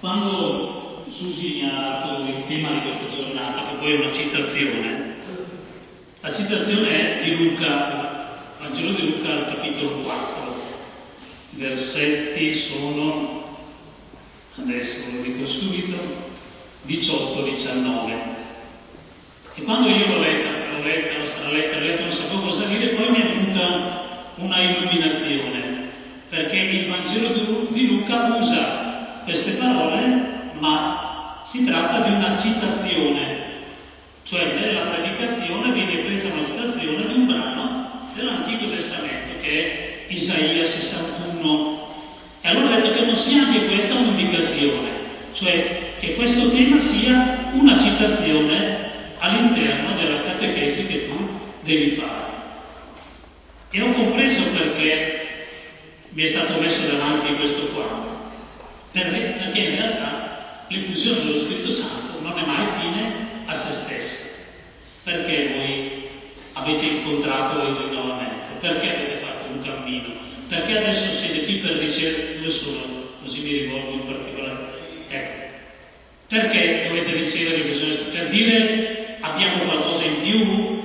Quando Susi mi ha dato il tema di questa giornata, che poi è una citazione, la citazione è di Luca, Vangelo di Luca al capitolo 4, i versetti sono, adesso ve lo dico subito, 18-19. E quando io l'ho letta, non sapevo cosa dire, poi mi è venuta una illuminazione, perché il Vangelo di Luca usa queste parole, ma si tratta di una citazione, cioè nella predicazione viene presa una citazione di un brano dell'Antico Testamento che è Isaia 61. E allora ho detto che non sia anche questa un'indicazione, cioè che questo tema sia una citazione all'interno della catechesi che tu devi fare. E ho compreso perché mi è stato messo davanti questo quadro, perché in realtà l'effusione dello Spirito Santo non è mai fine a se stessa. Perché voi avete incontrato il rinnovamento? Perché avete fatto un cammino? Perché adesso siete qui per ricevere, dove sono? Così mi rivolgo in particolare. Ecco, perché dovete ricevere l'effusione? Per dire abbiamo qualcosa in più?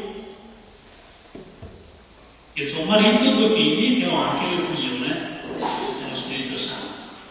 Io ho un marito, 2 figli e ho anche l'effusione dello Spirito Santo.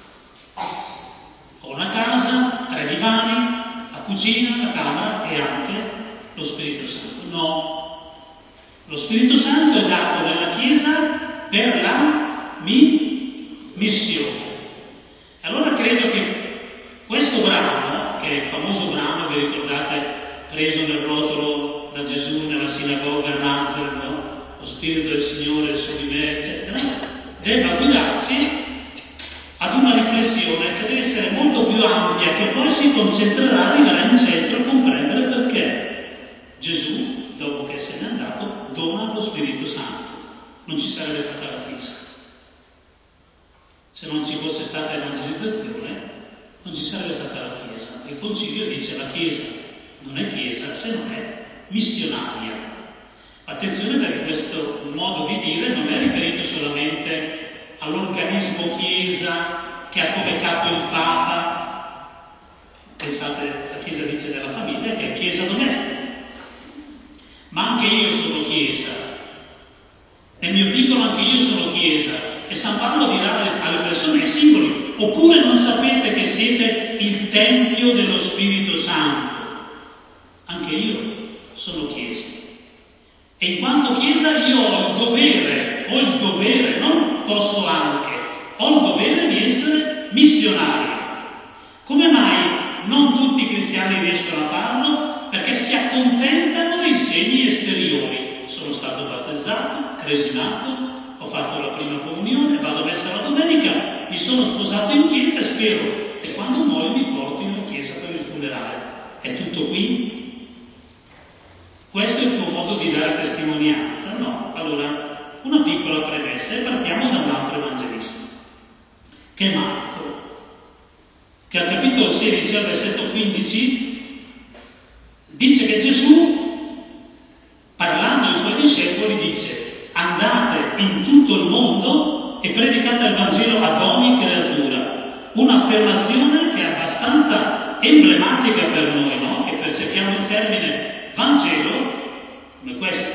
Ho una casa, 3 divani, la cucina, la camera e anche lo Spirito Santo. No, lo Spirito Santo è dato nella Chiesa per la missione. Allora credo che questo brano, che è il famoso brano, vi ricordate, preso nel rotolo da Gesù nella sinagoga a Nazareth, no? Lo Spirito del Signore è su di me, eccetera, debba guidarci ad una riflessione che deve essere molto più ampia, che poi si concentrerà, arriverà in centro a comprendere perché Gesù, dopo che se n'è andato, dona lo Spirito Santo. Non ci sarebbe stata la Chiesa. Se non ci fosse stata evangelizzazione, non ci sarebbe stata la Chiesa. Il Concilio dice la Chiesa non è Chiesa se non è missionaria. Attenzione, perché questo modo di dire non è riferito solamente all'organismo Chiesa che ha come capo il Papa. Pensate, la Chiesa dice della famiglia che è Chiesa domestica, ma anche io sono Chiesa, nel mio piccolo anche io sono Chiesa, e San Paolo dirà alle persone, ai singoli, oppure non sapete che siete il Tempio dello Spirito Santo? Anche io sono Chiesa. E in quanto Chiesa io ho il dovere, non posso anche, ho il dovere di essere missionario. Come mai non tutti i cristiani riescono a farlo? Perché si accontentano dei segni esteriori. Sono stato battezzato, cresinato, ho fatto la prima comunione, vado a messa la domenica, mi sono sposato in chiesa e spero che quando muoio mi portino in chiesa per il funerale. È tutto qui? Questo è il tuo modo di dare testimonianza? No. Allora, una piccola premessa e partiamo da un altro evangelista, che è Marco, che al capitolo 16, al versetto 15, dice che Gesù, parlando ai suoi discepoli, dice: andate in tutto il mondo e predicate il Vangelo ad ogni creatura. Un'affermazione che è abbastanza emblematica per noi, no? Che percepiamo il termine Vangelo come questo.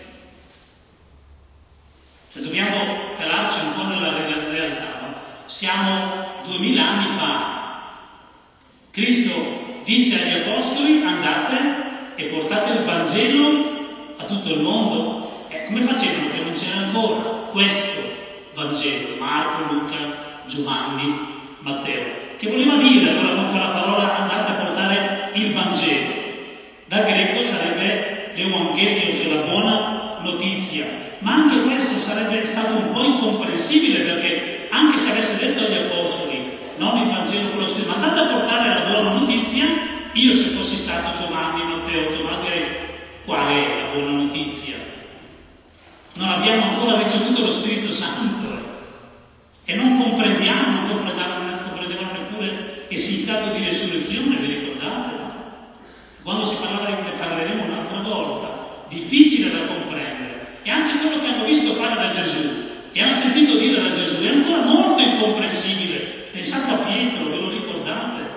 Cioè, dobbiamo calarci un po' nella realtà, no? Siamo 2000 anni fa. Cristo dice agli apostoli: andate e portate il Vangelo a tutto il mondo. Come facevano? Che non c'era ancora questo Vangelo, Marco, Luca, Giovanni, Matteo. Che voleva dire allora con quella parola andate a portare il Vangelo? Dal greco sarebbe l'Evangelion, cioè la buona notizia, ma anche questo sarebbe stato un po' incomprensibile, perché anche se avesse detto agli apostoli, non il Vangelo quello scritto, ma andate a portare la buona notizia, io se fossi stato Giovanni, Matteo, Tommaso direi: qual è la buona notizia? Non abbiamo ancora ricevuto lo Spirito Santo e non comprendiamo, non comprendevano neppure il significato di resurrezione, vi ricordate? No? Quando si parlava, ne parleremo un'altra volta, difficile da comprendere. E anche quello che hanno visto fare da Gesù e hanno sentito dire da Gesù è ancora molto incomprensibile. Pensate a Pietro, ve lo ricordate?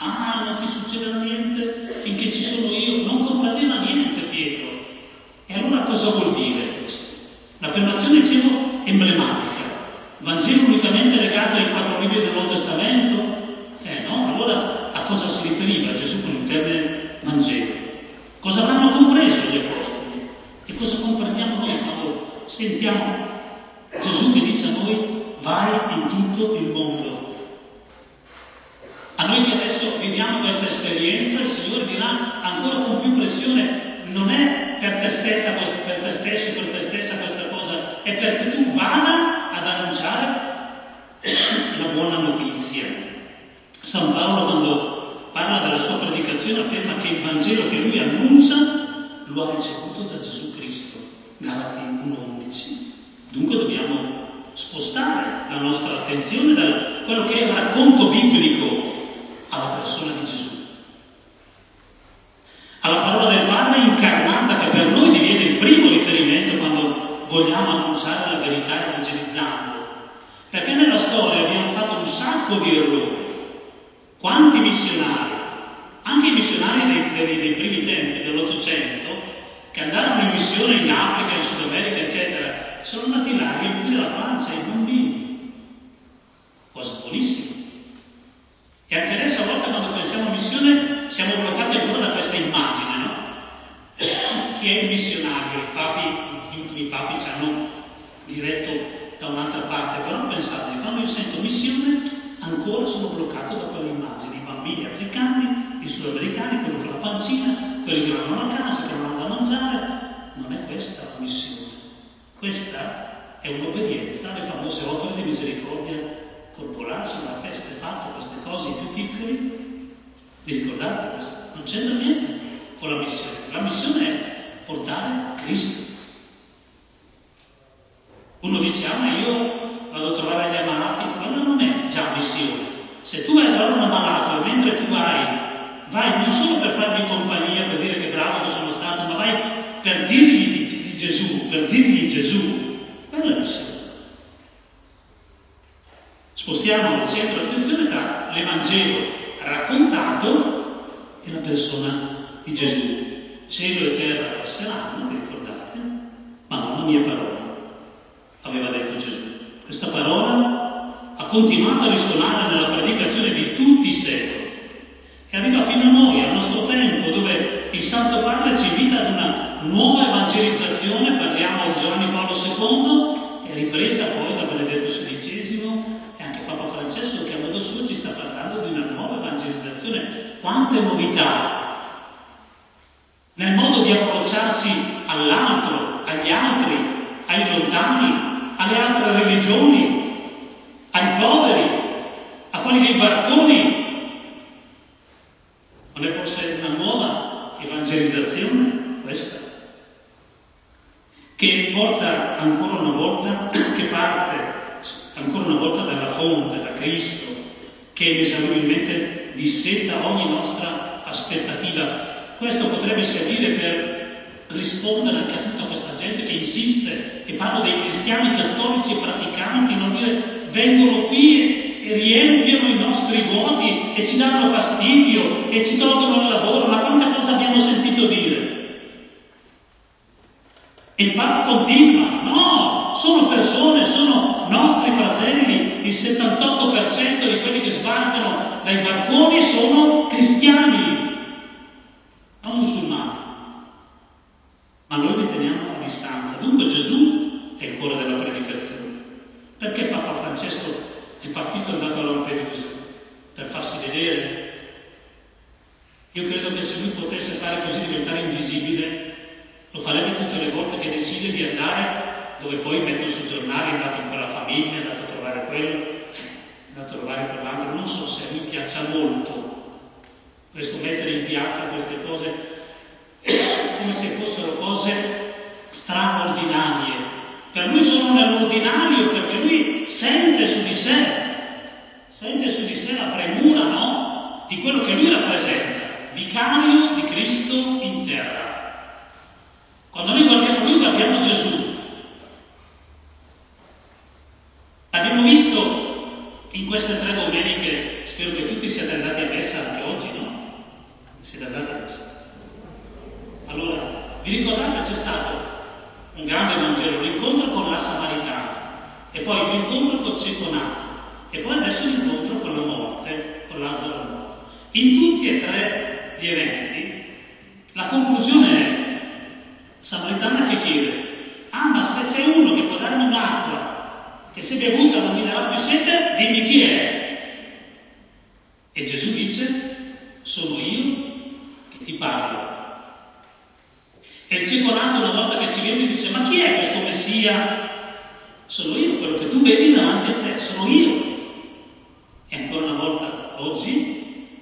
Ah, non ti succederà niente finché ci sono io. Non comprendeva niente Pietro. E allora cosa vuol dire questo? L'affermazione, dicevo, emblematica. Vangelo unicamente legato ai 4 libri del Nuovo Testamento? No, allora a cosa si riferiva Gesù con il termine Vangelo? Cosa avranno compreso gli apostoli? E cosa comprendiamo noi quando sentiamo Gesù che dice a noi vai in tutto il mondo? A noi che adesso viviamo questa esperienza, il Signore dirà ancora con più pressione, non è per te stessa, per te stesso, per te stessa questa cosa, è perché tu vada ad annunciare la buona notizia. San Paolo, quando parla della sua predicazione, afferma che il Vangelo che lui annuncia lo ha ricevuto da Gesù Cristo. Galati 1,11. Dunque dobbiamo spostare la nostra attenzione da quello che è il racconto biblico alla persona di Gesù, alla parola del Padre incarnata, che per noi diviene il primo riferimento quando vogliamo annunciare la verità evangelizzando. Perché nella storia abbiamo fatto un sacco di errori. Quanti missionari, anche i missionari dei primi tempi, dell'Ottocento, che andarono in missione in Africa, in Sud America, eccetera, sono andati là a riempire la pancia ai bambini. Cosa buonissima. E anche adesso a volte quando pensiamo a missione siamo bloccati ancora da questa immagine, no? Chi è il missionario? I papi, gli ultimi papi ci hanno diretto da un'altra parte, però pensate, quando io sento missione ancora sono bloccato da quell'immagine, i bambini africani, i sudamericani, quelli con la pancina, quelli che non hanno la casa, che non hanno da mangiare. Non è questa la missione, questa è un'obbedienza alle famose opere di misericordia corporale. Sembra che aveste fatto queste cose i più piccoli, vi ricordate questo? Non c'entra niente con la missione è portare Cristo. Uno dice, ma io vado a trovare gli ammalati, quella non è già missione. Se tu vai a trovare un ammalato e mentre tu vai non solo per fargli compagnia, per dire che bravo che sono stato, ma vai per dirgli di Gesù, per dirgli Gesù, quella è missione. Spostiamo il centro di attenzione tra l'Evangelo raccontato e la persona di Gesù. Cielo e terra passeranno, vi ricordate? Ma non la mia parola, aveva detto Gesù. Questa parola ha continuato a risuonare nella predicazione di tutti i secoli e arriva fino a noi, al nostro tempo, dove il Santo Padre ci invita ad una nuova evangelizzazione. Parliamo di Giovanni Paolo II, è ripresa poi da Benedetto XVI e anche Papa Francesco, che a modo suo ci sta parlando di una nuova evangelizzazione. Quante novità nel modo di approcciarsi all'altro, agli altri, ai lontani, alle altre religioni, ai poveri, a quelli dei barconi. Non è forse una nuova evangelizzazione questa? Che porta ancora una volta, che parte ancora una volta dalla fonte, da Cristo, che inesauribilmente disseta ogni nostra aspettativa. Questo potrebbe servire per rispondere anche a tutta questa gente che insiste, e parlo dei cristiani cattolici e praticanti, non dire vengono qui e riempiono i nostri vuoti e ci danno fastidio e ci tolgono il lavoro, ma quante cose abbiamo sentito dire? E il Papa continua, no, sono persone, sono nostri fratelli, il 78% di quelli che sbarcano dai barconi sono cristiani, non musulmani, ma noi li teniamo a distanza. Dunque Gesù è il cuore della predicazione. Perché Papa Francesco è partito e è andato a Lampedusa? Per farsi vedere? Io credo che se lui potesse fare così, diventare invisibile, lo farebbe tutte le volte che decide di andare, dove poi mettono sul giornale, è andato in quella famiglia, è andato a trovare quello, è andato a trovare quell'altro. Non so se a lui piaccia molto questo mettere in piazza queste cose come se fossero cose straordinarie. Per lui sono nell'ordinario, perché lui sente su di sé la premura, no? Di quello che lui rappresenta, vicario di Cristo in terra. Quando noi guardiamo lui, guardiamo Gesù. Abbiamo visto in queste 3 domeniche, spero che tutti siate andati a messa anche oggi, no? Siete andati a messa. Allora, vi ricordate, c'è stato un grande Vangelo, l'incontro con la Samaritana, e poi l'incontro col cieco nato, e poi adesso l'incontro con la morte, con Lazzaro morto. In tutti e 3 gli eventi, la conclusione è Samaritana che chiede: ma se c'è uno che può darmi un'acqua, che se bevuta non mi darà più sete, dimmi chi è. E Gesù dice: sono io che ti parlo. E il cieco nato, una volta che ci vede, dice: ma chi è questo Messia? Sono io, quello che tu vedi davanti a te, sono io. E ancora una volta, oggi,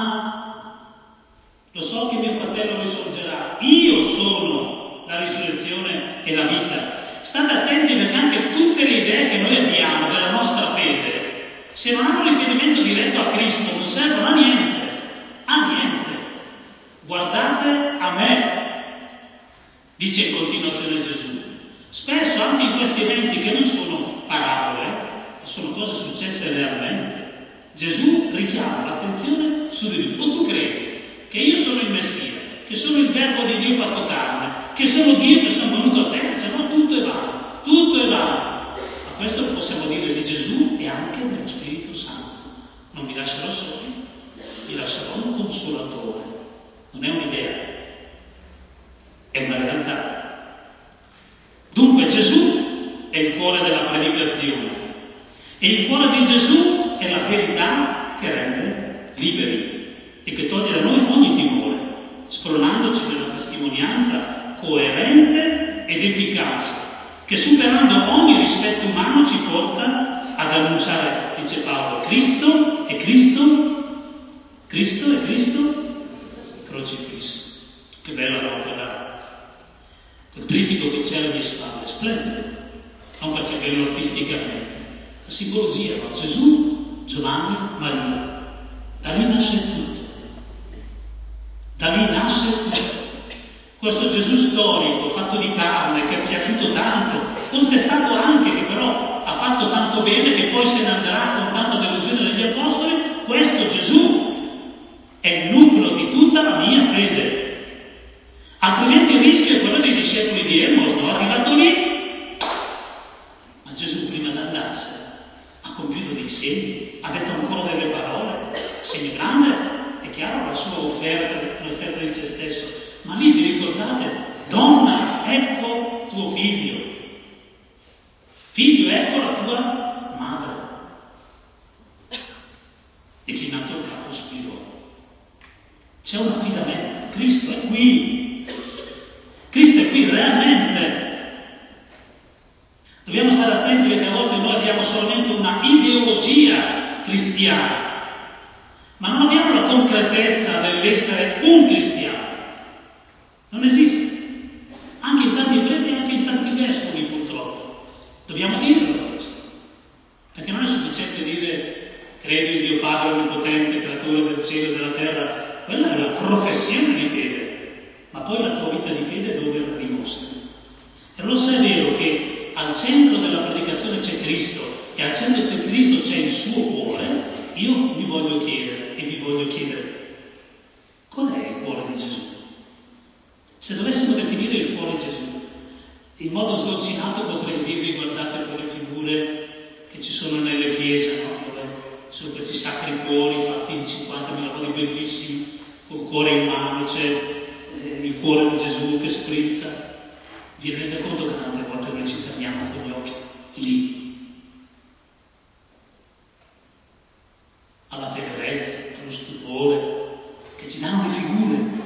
lo so che mio fratello risorgerà, io sono la risurrezione e la vita. State attenti, perché anche tutte le idee che noi abbiamo della nostra fede, se non hanno riferimento diretto a Cristo, non servono a niente, a niente. Guardate a me, dice in continuazione Gesù. Spesso anche in questi eventi, che non sono parabole, ma sono cose successe realmente, Gesù richiama l'attenzione su di lui. O tu credi che io sono il Messia, che sono il Verbo di Dio fatto carne, che sono Dio, che sono venuto a te, se no tutto è vano, tutto è vano. Ma questo lo possiamo dire di Gesù e anche dello Spirito Santo. Non vi lascerò soli, vi lascerò un consolatore. Non è un'idea, è una realtà. Dunque Gesù è il cuore della predicazione e il cuore di Gesù è la verità che rende liberi e che toglie da noi ogni timore, spronandoci nella testimonianza coerente ed efficace, che superando ogni rispetto umano ci porta ad annunciare, dice Paolo, Cristo e Cristo, Cristo e Cristo crocifisso. Che bella, no? Quel trittico che c'è alle mie spalle, splendido, non perché è bello artisticamente, la simbologia, no? Gesù, Giovanni, Maria, da lì nasce tutto, da lì nasce tutto. Questo Gesù storico, fatto di carne, che è piaciuto tanto, contestato anche, che però ha fatto tanto bene, che poi se ne andrà con tanta delusione degli apostoli, questo Gesù è il nucleo di tutta la mia fede. Altrimenti il rischio è quello dei discepoli di Emos, no? Arrivato lì, ma Gesù prima di andarsene ha compiuto dei segni, ha detto ancora delle parole, segno grande, è chiaro la sua offerta, l'offerta di se stesso, ma lì vi ricordate, donna, ecco tuo figlio, figlio, ecco la tua madre. E chinato il capo spirò. C'è un affidamento, Cristo è qui, Cristo è qui realmente. Dobbiamo stare attenti perché a volte noi abbiamo solamente una ideologia cristiana, ma non abbiamo la concretezza dell'essere un cristiano. Non esiste. Anche in tanti preti, anche in tanti vescovi purtroppo. Dobbiamo dirlo questo. Perché non è sufficiente dire credo in Dio Padre Onnipotente, creatore del cielo e della terra. Quella è la professione di fede. Ma poi la tua vita di fede dove la dimostri? E allora se è vero che al centro della predicazione c'è Cristo e al centro di Cristo c'è il suo cuore, io mi voglio chiedere e vi voglio chiedere, qual è il cuore di Gesù? Se dovessimo definire il cuore di Gesù, in modo sdolcinato potrei dirvi guardate quelle figure che ci sono nelle chiese, no? Dove ci sono questi sacri cuori fatti in 50.000 modi bellissimi, col cuore in mano, c'è il cuore di Gesù che sprizza. Vi rende conto che tante volte noi ci fermiamo con gli occhi lì, alla tenerezza, allo stupore, che ci danno le figure.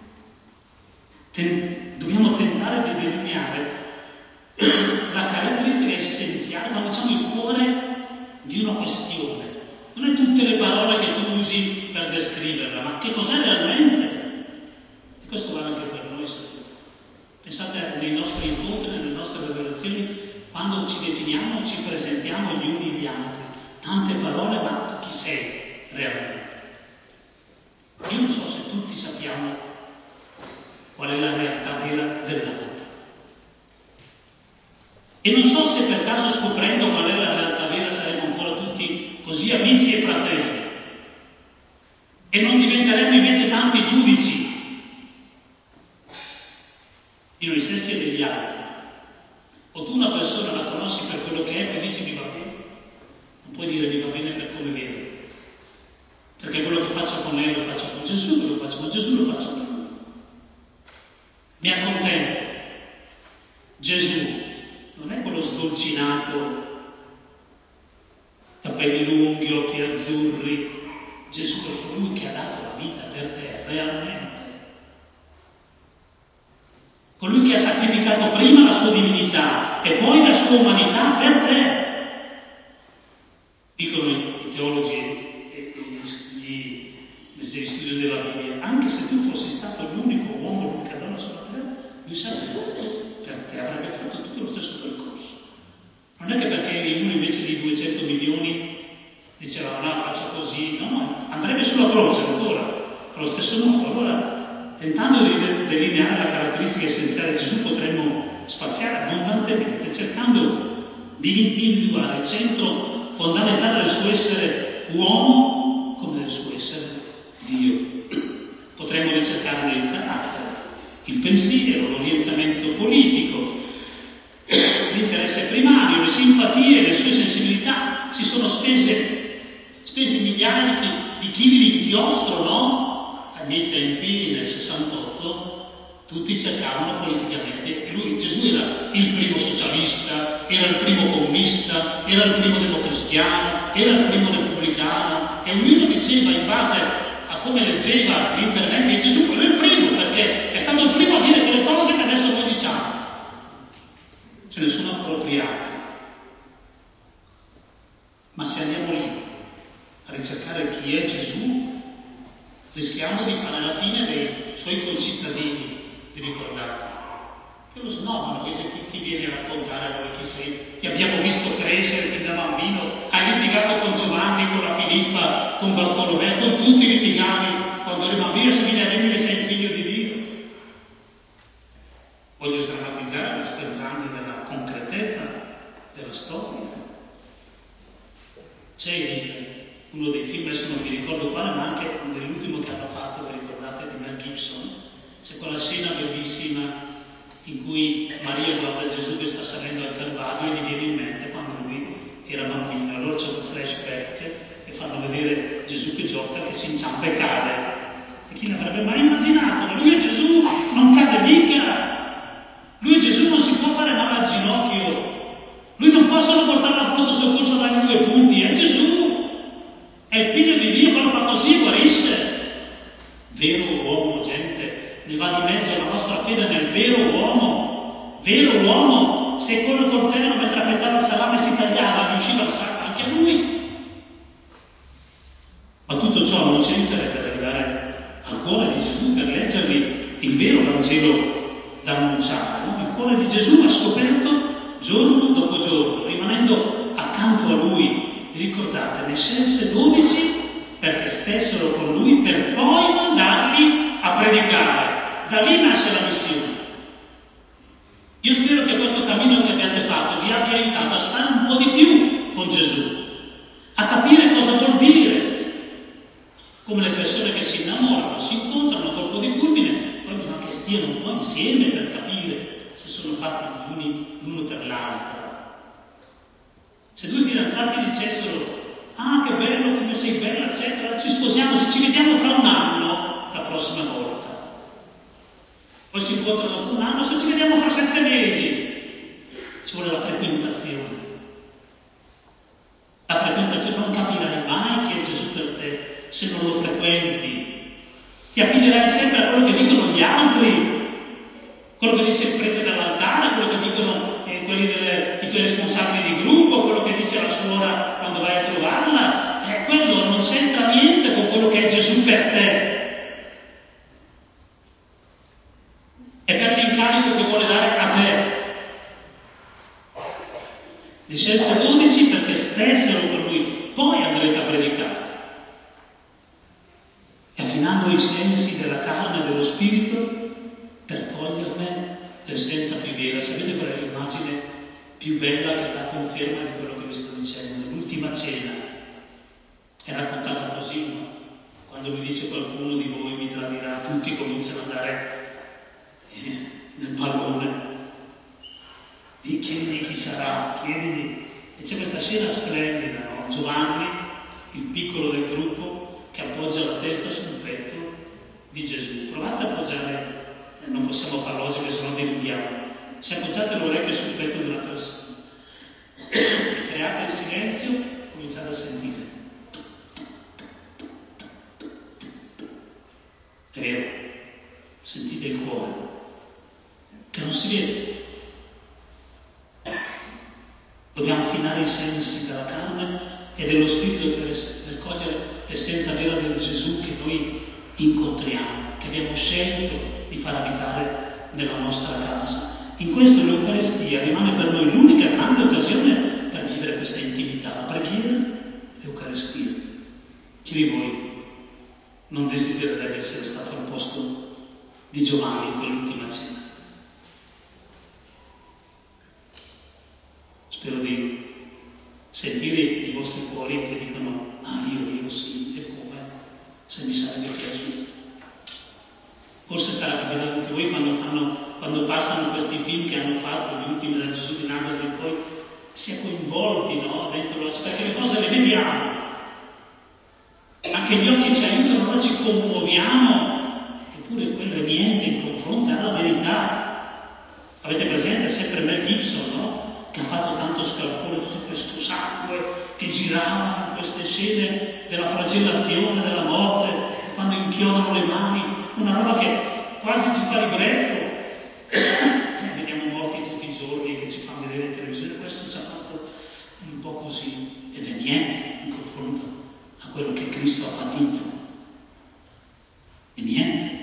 Dobbiamo tentare di delineare la caratteristica essenziale quando diciamo il cuore di una questione. Non è tutte le parole che tu usi per descriverla, ma che cos'è realmente? E questo vale anche per noi, sapete. Pensate nei nostri incontri, nelle nostre relazioni, quando ci definiamo, ci presentiamo gli uni gli altri. Tante parole, ma tu chi sei realmente? Io non so se tutti sappiamo qual è la realtà vera dell'altro. E non so se per caso scoprendo qual è la realtà vera saremo ancora tutti così amici e fratelli, e non diventeremo invece tanti giudici di noi stessi e degli altri. O tu una persona la conosci per quello che è, poi dici mi va bene, non puoi dire mi va bene per come vedo, perché quello che faccio con lei lo faccio con Gesù, quello che faccio con Gesù lo faccio con lui. Mi accontento. Gesù non è quello sdolcinato, capelli lunghi, occhi azzurri. Gesù è colui che ha dato la vita per te, realmente. Colui che ha sacrificato prima la sua divinità e poi la sua umanità per te. Dicono i teologi e gli studio della Bibbia, anche se tu fossi stato l'unico uomo, l'unica donna sulla terra, lui sarebbe morto per te, avrebbe fatto tutto lo stesso percorso. Non è che perché eri uno invece di 200 milioni diceva no, faccio così, no, andrebbe sulla croce ancora, allo stesso modo. Allora, tentando di delineare la caratteristica essenziale di Gesù, potremmo spaziare abbondantemente, cercando di individuare il centro fondamentale del suo essere uomo come del suo essere Dio. Potremmo ricercarne il carattere, il pensiero, l'orientamento politico, l'interesse primario, le simpatie, le sue sensibilità. Si sono spesi migliaia di chili di inchiostro, no? Ai miei tempi, nel 68, tutti cercavano politicamente. Gesù era il primo socialista, era il primo comunista, era il primo democristiano, era il primo repubblicano, e ognuno diceva in base a come leggeva gli interventi di Gesù, quello è il primo, perché è stato il primo a dire quelle cose che adesso noi diciamo. Se ne sono appropriati. Ma se andiamo lì a ricercare chi è Gesù, rischiamo di fare la fine dei suoi concittadini, vi ricordate? Che lo snobbano, dice chi viene a raccontare a noi chi sei? Ti abbiamo visto crescere fin da bambino, hai litigato con Giovanni, con la Filippa, con Bartolomeo, con tutti litigavi quando eri bambino, se vieni a dirmi che sei il figlio di Dio. Voglio sdrammatizzare, ma sto entrando nella concretezza della storia. C'è uno dei film, adesso non mi ricordo quale, ma anche nell'ultimo che hanno fatto, vi ricordate, di Mel Gibson, c'è quella scena bellissima in cui Maria guarda Gesù che sta salendo al Calvario e gli viene in mente quando lui era bambino. Allora c'è un flashback e fanno vedere Gesù che gioca, che si inciampa e cade. E chi l'avrebbe mai immaginato? Ma lui è Gesù, non cade mica! Lui è Gesù, non si può fare male al ginocchio. Lui non possono portarlo al pronto soccorso a dargli 2 punti, è Gesù, è il figlio di Dio, quello fa così e guarisce. Vero uomo, gente, ne va di mezzo la nostra fede nel vero uomo. Vero uomo, se col coltello mentre affettava il salame si tagliava, gli usciva il sangue anche a lui. Ma tutto ciò non ci aiuterebbe ad arrivare al cuore di Gesù per leggergli il vero Vangelo da annunciare, no? Il cuore di Gesù va scoperto giorno dopo giorno, rimanendo accanto a lui. Vi ricordate, ne scelse 12 perché stessero con lui per poi mandarli a predicare. Da lì nasce la missione. Io spero che questo cammino che abbiate fatto vi abbia aiutato a stare un po' di più con Gesù, a capire cosa vuol dire. Come le persone che si innamorano, si incontrano a colpo di fulmine, poi bisogna che stiano un po' insieme per capire se sono fatti gli uni l'uno per l'altra. Se 2 fidanzati dicessero ah che bello, come sei bella, eccetera, ci sposiamo, ci vediamo fra 1 anno la prossima volta. Poi si incontrano dopo 1 anno, se ci vediamo fra 7 mesi, ci vuole la frequentazione. La frequentazione, non capirai mai chi è Gesù per te se non lo frequenti. Ti affiderai sempre a quello che dicono gli altri, quello che dice il prete dall'altare, quello che dicono i tuoi responsabili di gruppo, quello che dice la suora quando vai a trovarla. Quello non c'entra niente con quello che è Gesù per te. È per l'incarico che vuole dare a te. Ne scelse 12 perché stessero con lui, poi andrete a predicare. E affinando i sensi della carne e dello spirito per coglierne l'essenza più vera. Sapete qual è l'immagine più bella che dà conferma di quello che vi sto dicendo? L'ultima cena. È raccontata così, no? Quando lui dice qualcuno di voi mi tradirà, tutti cominciano ad andare nel pallone. Chiediti chi sarà, chiediti. E c'è questa scena splendida, no? Giovanni, il piccolo del gruppo, che appoggia la testa sul petto di Gesù. Provate a appoggiare, non possiamo farlo oggi perché sennò dilunghiamo. Se appoggiate l'orecchio sul petto di una persona e create il silenzio, cominciate a sentire. È vero, sentite il cuore, che non si vede. Dobbiamo affinare i sensi della carne e dello spirito per cogliere l'essenza vera del Gesù che noi incontriamo, che abbiamo scelto di far abitare nella nostra casa. In questo l'Eucaristia rimane per noi l'unica grande occasione per vivere questa intimità, la preghiera e l'Eucaristia. Chi di voi non desidererebbe essere stato al posto di Giovanni in quell'ultima cena? Spero di sentire i vostri cuori che dicono io sì, e come, se mi sarebbe piaciuto. Forse sarà capitato anche voi quando passano questi film che hanno fatto, gli ultimi da Gesù di Nazareth, poi si è coinvolti, no? Dentro perché le cose le vediamo. Anche gli occhi ci aiutano, noi ci commuoviamo, eppure quello è niente in confronto alla verità. Avete presente sempre Mel Gibson, no? Che ha fatto tanto scalpore, tutto questo sangue che girava in queste scene della flagellazione, della morte, quando inchiodano le mani, una roba che quasi ci fa ribrezzo. Vediamo morti tutti i giorni che ci fanno vedere in televisione, questo ci ha fatto un po' così, ed è niente in confronto a quello che Cristo ha patito. E niente.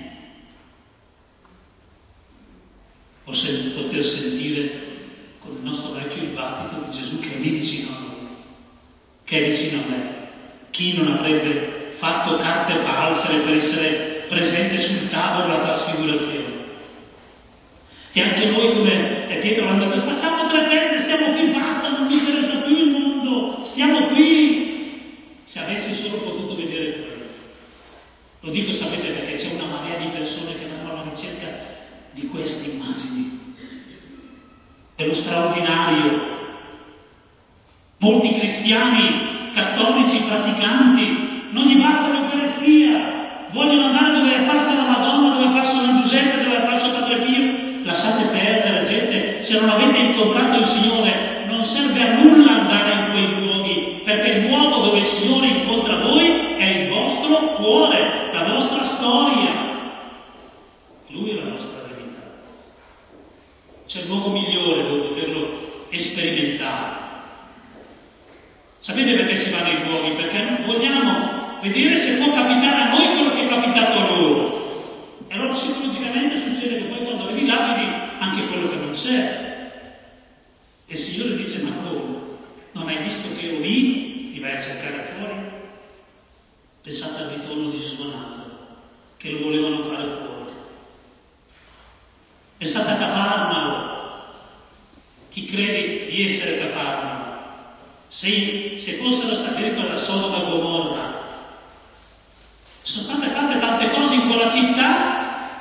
Poter sentire con il nostro orecchio il battito di Gesù che è lì vicino a noi, che è vicino a me. Chi non avrebbe fatto carte false per essere presente sul tavolo della trasfigurazione? E anche noi, come Pietro aveva detto, facciamo 3 tende, stiamo qui, basta, non mi interessa più il mondo, stiamo qui. Se avessi solo potuto vedere quello. Lo dico, sapete, perché c'è una marea di persone che vanno alla ricerca di queste immagini, dello straordinario. Molti cristiani, cattolici, praticanti, non gli basta l'Eucaristia, vogliono andare dove è apparsa la Madonna, dove è apparso San Giuseppe, dove è apparso Padre Pio. Lasciate perdere, gente, se non avete incontrato il Signore non serve a nulla andare in quei luoghi, perché il luogo dove il Signore incontra voi è il vostro cuore, la vostra storia. Lui è la nostra verità. C'è il luogo migliore dove poterlo sperimentare. Sapete perché si va nei luoghi? Perché vogliamo vedere se può capitare a noi quello che è capitato a loro. E allora psicologicamente succede che poi quando arrivi là vedi anche quello che non c'è. E il Signore dice, ma come? Non hai visto che ero lì? Mi vai a cercare fuori? Pensate al ritorno di Gesù a Nazareth, che lo volevano fare fuori. Pensate a Cafarnao. Chi crede di essere Cafarnao? Se fossero stati ricordati da Sodoma e Gomorra, sono state fatte tante cose in quella città,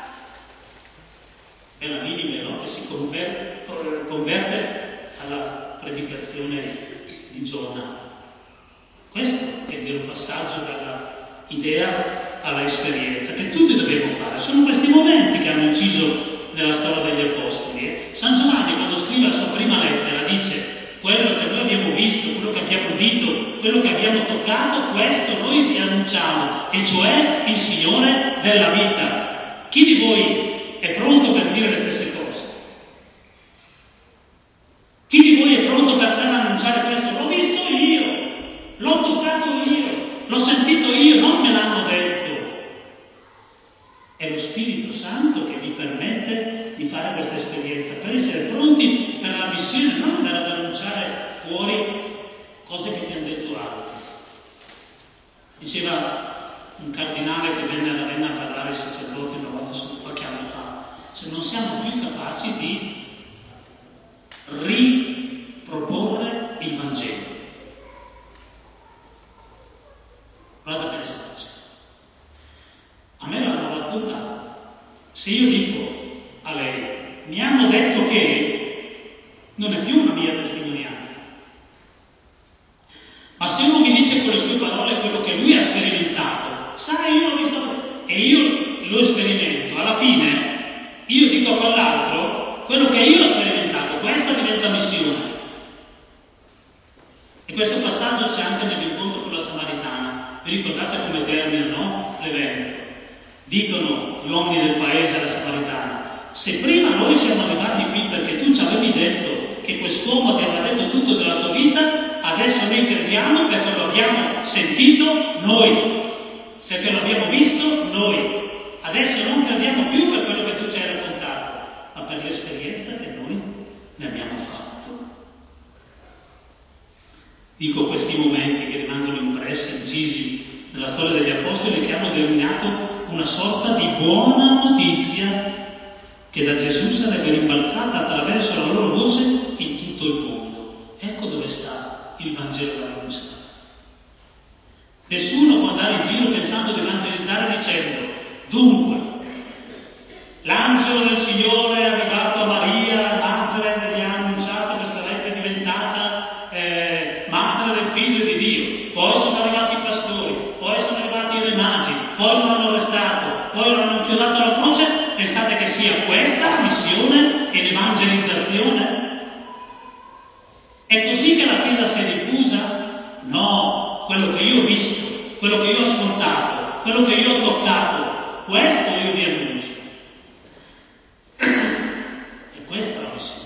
è la Ninive, no? Che si converte alla predicazione di Giona. Questo è il vero passaggio dalla idea alla esperienza, che tutti dobbiamo fare. Sono questi momenti che hanno inciso nella storia degli Apostoli. San Giovanni, quando scrive la sua prima lettera, dice: quello che noi abbiamo visto, quello che abbiamo udito, quello che abbiamo toccato, questo noi vi annunciamo, e cioè il Signore della vita. Chi di voi è pronto per dire le stesse cose? Chi di voi è pronto per andare a annunciare questo? L'ho visto io, l'ho toccato io, l'ho sentito io, non me l'hanno detto. È lo Spirito Santo che vi permette di fare questa esperienza, per essere pronti per la missione, non andare ad annunciare fuori cose che ti hanno detto altri. Diceva un cardinale che venne a Ravenna a parlare ai sacerdoti una volta su qualche anno fa, se non siamo più capaci di riproporre il Vangelo. Se io dico a lei, mi hanno detto che, non è più una mia testimonianza. Ma se uno mi dice con le sue parole quello che lui ha sperimentato, sai, io ho visto, e io lo sperimento, alla fine io dico a quell'altro quello che io ho sperimentato, questa diventa missione. E questo passaggio c'è anche nell'incontro con la Samaritana. Vi ricordate come termina, no? L'evento. Dicono gli uomini del paese alla Samaritana: se prima noi siamo arrivati qui perché tu ci avevi detto che quest'uomo ti aveva detto tutto della tua vita, adesso noi crediamo perché lo abbiamo sentito noi, perché lo abbiamo visto noi. Adesso non crediamo più per quello che tu ci hai raccontato, ma per l'esperienza che noi ne abbiamo fatto. Dico questi momenti che rimangono impressi, incisi nella storia degli Apostoli, che hanno delineato una sorta di buona notizia che da Gesù sarebbe rimbalzata attraverso la loro voce in tutto il mondo. Ecco dove sta il Vangelo da annunciare. Nessuno può andare in giro pensando di evangelizzare dicendo: dunque, l'angelo del Signore è arrivato a Maria, a Nazareth, e gli ha annunciato che sarebbe diventata madre del figlio di Dio. Poi sono arrivati i pastori, poi sono arrivati i re magi, poi lo hanno arrestato, poi lo hanno inchiodato alla croce. Pensate che sia questa la missione e l'evangelizzazione? È così che la Chiesa si è diffusa? No, quello che io ho visto, quello che io ho ascoltato, quello che io ho toccato, questo io vi annuncio. E questa è la missione.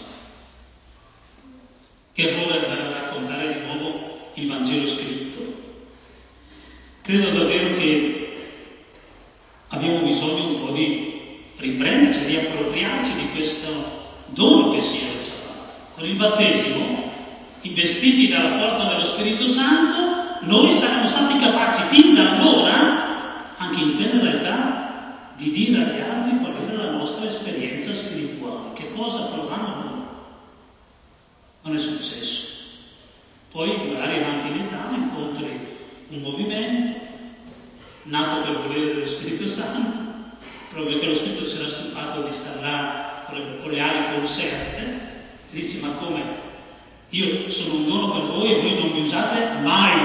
Che errore andare a raccontare di nuovo il Vangelo scritto. Credo davvero che abbiamo bisogno un po' di riprenderci, di appropriarci di questo dono che il Signore ci ha fatto. Con il battesimo, investiti dalla forza dello Spirito Santo, noi saremo stati capaci fin da allora, anche in tenera età, di dire agli altri qual era la nostra esperienza spirituale, che cosa provavamo noi. Non è successo. Poi magari avanti in età incontri un movimento nato per volere dello Spirito Santo, proprio perché lo Spirito si era stufato di stare là con le ali conserte, e dice: ma come? Io sono un dono per voi e voi non mi usate mai.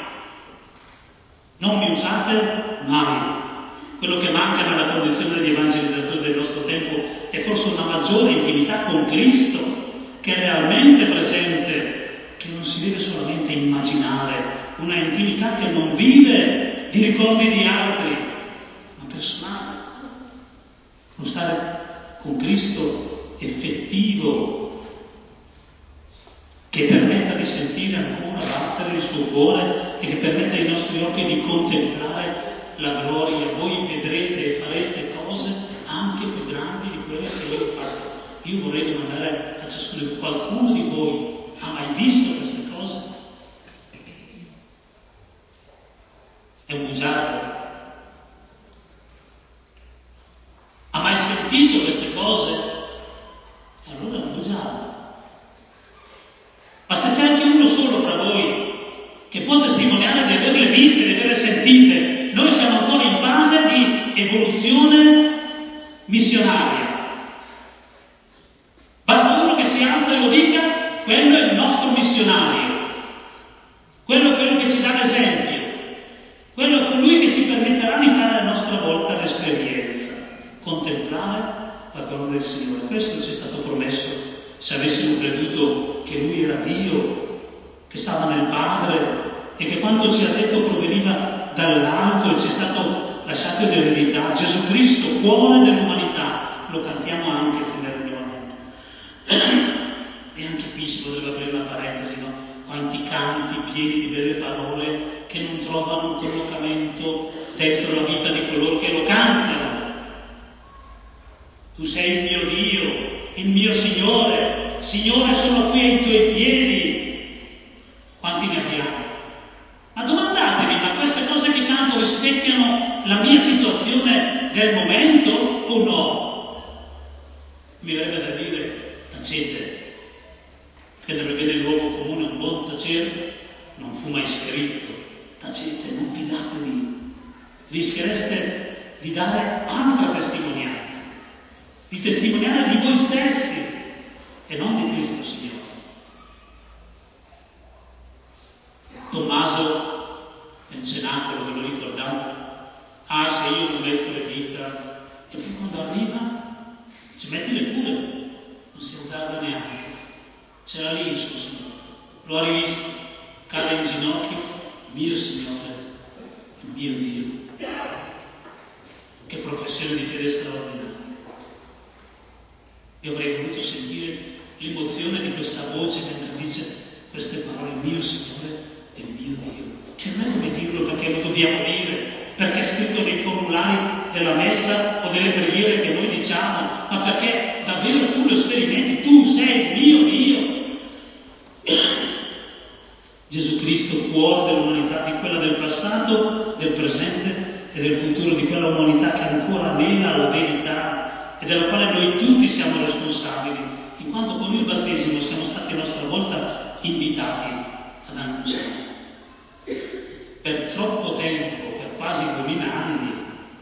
Non mi usate mai. Quello che manca nella condizione degli evangelizzatori del nostro tempo è forse una maggiore intimità con Cristo, che è realmente presente, che non si deve solamente immaginare, una intimità che non vive di ricordi di altri, ma personale. Uno stare con Cristo effettivo, che permetta di sentire ancora battere il suo cuore e che permetta ai nostri occhi di contemplare la gloria. Voi vedrete e farete cose anche più grandi di quelle che io ho fatto. Io vorrei domandare a ciascuno: qualcuno di voi ha mai visto queste cose? È un bugiardo? Ha mai sentito queste cose? E allora è un bugiardo. Ma se c'è anche uno solo fra voi che può testimoniare di averle viste, di averle sentite, noi siamo ancora in fase di evoluzione missionaria. Basta uno che si alza e lo dica: quello è il nostro missionario, quello è quello che ci dà l'esempio, quello è colui che ci permetterà di fare a nostra volta l'esperienza, contemplare la parola del Signore. Questo ci è stato promesso se avessimo creduto che Lui era Dio, che stava nel Padre e che quanto ci ha detto proveniva dall'alto e ci è stato lasciato in eredità. Gesù Cristo, cuore dell'umanità, lo cantiamo anche come rinnovamento. E anche qui si potrebbe aprire una parentesi, no? Quanti canti pieni di belle parole che non trovano un collocamento dentro la vita di coloro che lo cantano. Tu sei il mio Dio, il mio Signore, Signore sono qui ai tuoi piedi. Quanti ne abbiamo? Ma domandatevi: ma queste cose che canto rispecchiano la mia situazione del momento o no? Mi verrebbe da dire: tacete. Che dove viene il luogo comune un buon tacere non fu mai scritto. Tacete, non fidatevi, rischiereste di dare altra testimonianza. di testimoniare di voi stessi e non di Cristo Signore. Tommaso nel cenacolo, ve lo ricordate? Ah, se io non metto le dita, e poi quando arriva dice mettile pure, non si azzarda neanche, c'era lì il suo Signore, lo ha rivisto, cade in ginocchio, mio Signore e mio Dio. Che professione di fede straordinaria. Io avrei voluto sentire l'emozione di questa voce mentre dice queste parole, mio Signore e mio Dio. Che non è come dirlo perché lo dobbiamo dire, perché è scritto nei formulari della messa o delle preghiere che noi diciamo, ma perché davvero tu lo sperimenti, tu sei mio Dio. Gesù Cristo, cuore dell'umanità, di quella del passato, del presente e del futuro, di quella umanità che ancora anela alla verità e della quale noi tutti siamo responsabili, in quanto con il battesimo siamo stati a nostra volta invitati ad annunciare. Per troppo tempo, per quasi 2000 anni,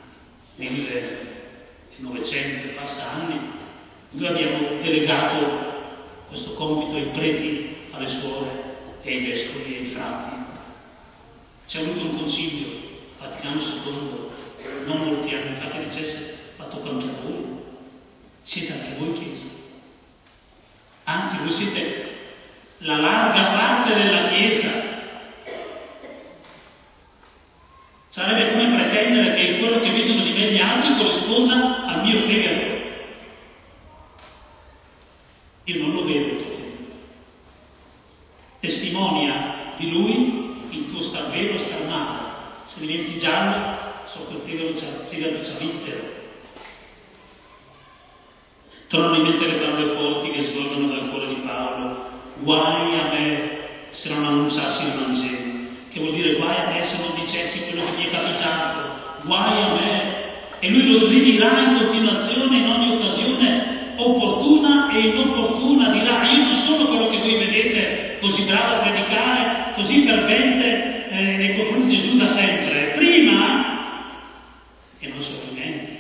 1900 e passa anni, noi abbiamo delegato questo compito ai preti, alle suore e ai vescovi e ai frati. C'è avuto un concilio, Vaticano II, non molti anni fa, che dicesse ma tocca anche a voi, siete anche voi Chiesa. Anzi, voi siete la larga parte della Chiesa. Sarebbe come pretendere che quello che vedono di me gli altri corrisponda al mio fegato. Io non lo vedo il tuo fegato. Testimonia di lui il tuo star bene o star male. Se diventi giallo, sotto il fegato c'ha l'intero. Tornano in mente le parole forti che sgorgano dal cuore di Paolo. Guai a me se non annunciassi il Vangelo. Che vuol dire guai a me se non dicessi quello che mi è capitato, guai a me. E lui lo ridirà in continuazione, in ogni occasione opportuna e inopportuna, dirà io non sono quello che voi vedete così bravo a predicare, così fervente nei confronti di Gesù da sempre, prima e non sommimenti.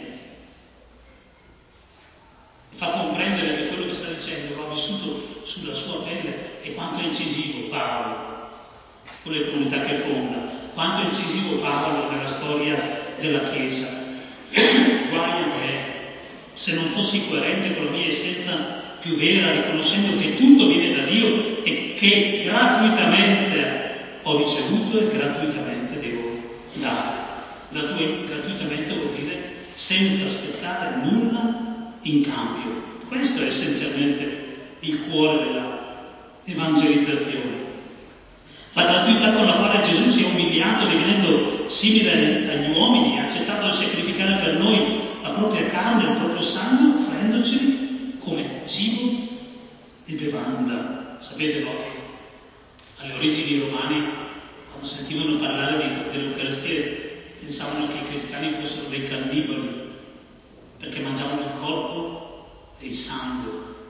Fa comprendere che quello che sta dicendo lo ha vissuto sulla sua pelle e quanto è incisivo Paolo con le comunità che fonda, quanto è incisivo Paolo nella storia della Chiesa. Guai a me se non fossi coerente con la mia essenza più vera, riconoscendo che tutto viene da Dio e che gratuitamente ho ricevuto e gratuitamente devo dare. Gratuitamente vuol dire senza aspettare nulla in cambio. Questo è essenzialmente il cuore della evangelizzazione. La gratuità con la quale Gesù si è umiliato divenendo simile agli uomini, ha accettato di sacrificare per noi la propria carne, il proprio sangue, offrendoci come cibo e bevanda. Sapete no, che alle origini i romani, quando sentivano parlare dell'Eucaristia, pensavano che i cristiani fossero dei cannibali, perché mangiavano il corpo e il sangue.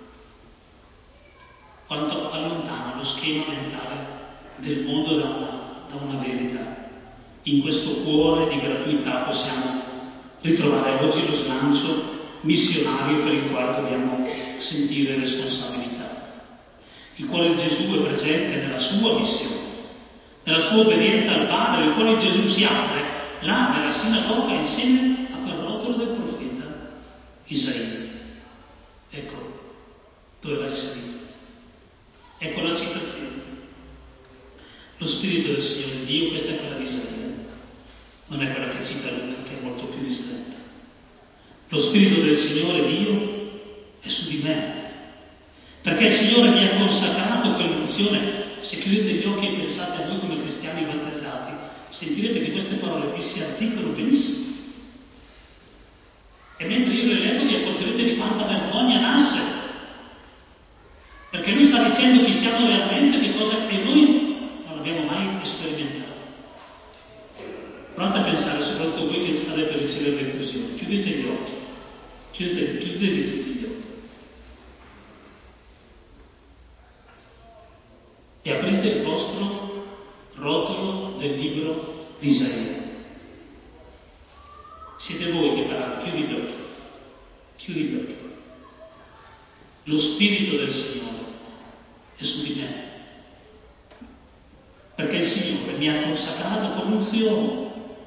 Quanto allontana lo schema mentale del mondo da una verità. In questo cuore di gratuità possiamo ritrovare oggi lo slancio missionario per il quale dobbiamo sentire responsabilità. Il cuore di Gesù è presente nella sua missione, nella sua obbedienza al Padre. Il cuore di Gesù si apre là nella sinagoga insieme a quel rotolo del profeta Isaia. Ecco, doveva essere lì. Ecco la citazione. Lo Spirito del Signore Dio, questa è quella di Isaia, non è quella che cita Luca, che è molto più ristretta. Lo Spirito del Signore Dio è su di me, perché il Signore mi ha consacrato quell'unzione. Se chiudete gli occhi e pensate a voi come cristiani battezzati, sentirete che queste parole vi si articolano benissimo. E mentre io le leggo vi accorgerete di quanta vergogna nasce, perché lui sta dicendo chi siamo realmente, che cosa che noi non abbiamo mai sperimentato. Pronto a pensare, soprattutto voi che state per ricevere l'effusione, chiudete gli occhi, chiudetevi tutti gli occhi e aprite il vostro rotolo del libro di Isaia. Siete voi che parlate, chiudi gli occhi, Chiudi gli occhi. Lo Spirito del Signore è su di me, perché il Signore mi ha consacrato con l'unzione,